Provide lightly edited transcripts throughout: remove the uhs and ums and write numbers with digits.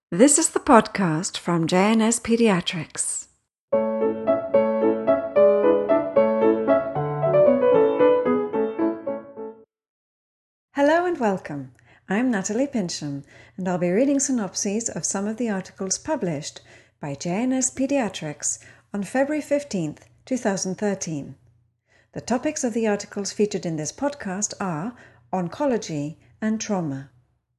This is the podcast from JNS Pediatrics. Hello and welcome. I'm Natalie Pincham, and I'll be reading synopses of some of the articles published by JNS Pediatrics on February 15th, 2013. The topics of the articles featured in this podcast are oncology and trauma.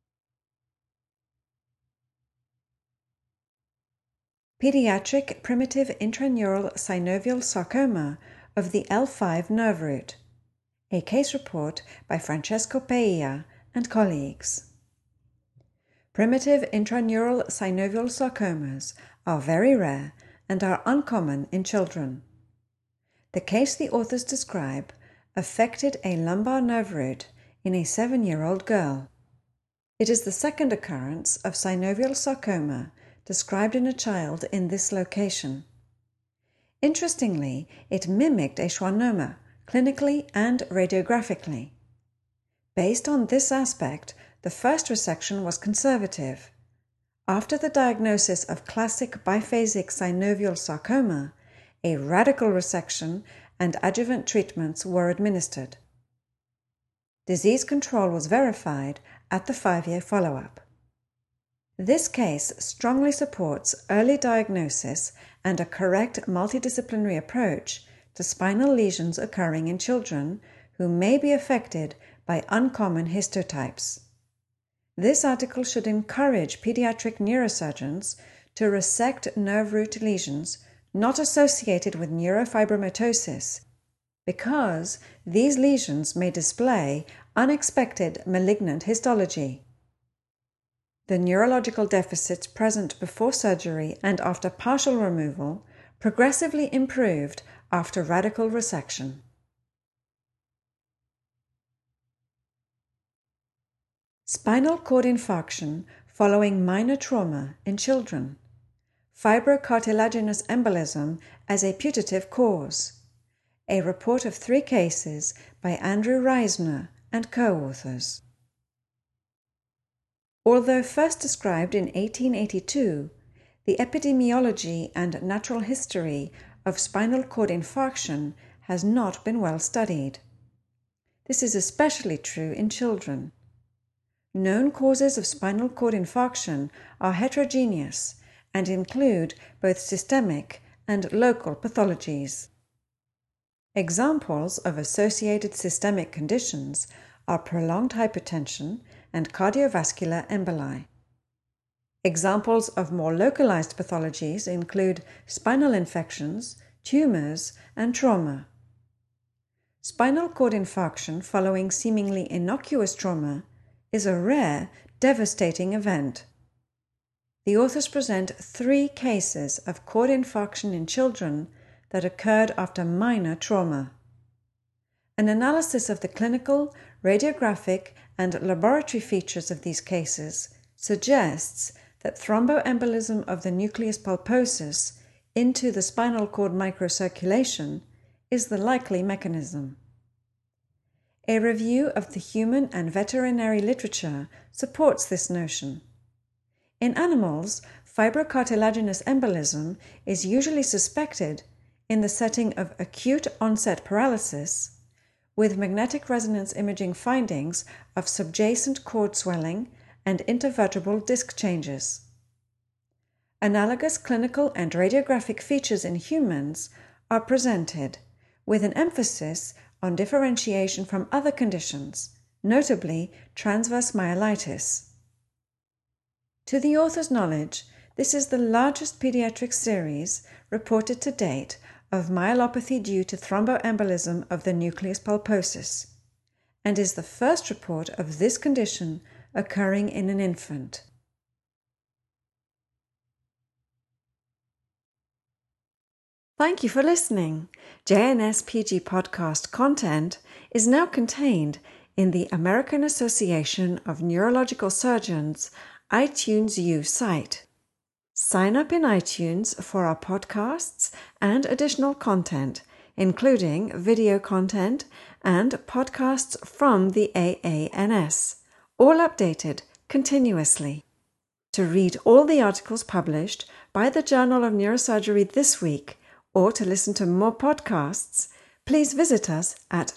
Pediatric primitive intraneural synovial sarcoma of the L5 nerve root. A case report by Francesco Peia and colleagues. Primitive intraneural synovial sarcomas are very rare and are uncommon in children. The case the authors describe affected a lumbar nerve root in a 7-year-old girl. It is the second occurrence of synovial sarcoma described in a child in this location. Interestingly, it mimicked a schwannoma, clinically and radiographically. Based on this aspect, the first resection was conservative. After the diagnosis of classic biphasic synovial sarcoma, a radical resection and adjuvant treatments were administered. Disease control was verified at the 5-year follow-up. This case strongly supports early diagnosis and a correct multidisciplinary approach to spinal lesions occurring in children who may be affected by uncommon histotypes. This article should encourage pediatric neurosurgeons to resect nerve root lesions not associated with neurofibromatosis, because these lesions may display unexpected malignant histology. The neurological deficits present before surgery and after partial removal progressively improved after radical resection. Spinal cord infarction following minor trauma in children. Fibrocartilaginous embolism as a putative cause. A report of 3 cases by Andrew Reisner and co-authors. Although first described in 1882, the epidemiology and natural history of spinal cord infarction has not been well studied. This is especially true in children. Known causes of spinal cord infarction are heterogeneous and include both systemic and local pathologies. Examples of associated systemic conditions are prolonged hypertension and cardiovascular emboli. Examples of more localized pathologies include spinal infections, tumors, and trauma. Spinal cord infarction following seemingly innocuous trauma is a rare, devastating event. The authors present 3 cases of cord infarction in children that occurred after minor trauma. An analysis of the clinical, radiographic, and laboratory features of these cases suggests that thromboembolism of the nucleus pulposus into the spinal cord microcirculation is the likely mechanism. A review of the human and veterinary literature supports this notion. In animals, fibrocartilaginous embolism is usually suspected in the setting of acute onset paralysis, with magnetic resonance imaging findings of subjacent cord swelling and intervertebral disc changes. Analogous clinical and radiographic features in humans are presented, with an emphasis on differentiation from other conditions, notably transverse myelitis. To the author's knowledge, this is the largest pediatric series reported to date of myelopathy due to thromboembolism of the nucleus pulposus, and is the first report of this condition occurring in an infant. Thank you for listening. JNS PG podcast content is now contained in the American Association of Neurological Surgeons iTunes U site. Sign up in iTunes for our podcasts and additional content, including video content and podcasts from the AANS, all updated continuously. To read all the articles published by the Journal of Neurosurgery this week, or to listen to more podcasts, please visit us at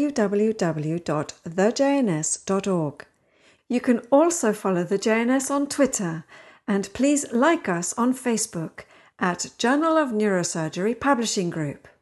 www.thejns.org. You can also follow the JNS on Twitter, and please like us on Facebook at Journal of Neurosurgery Publishing Group.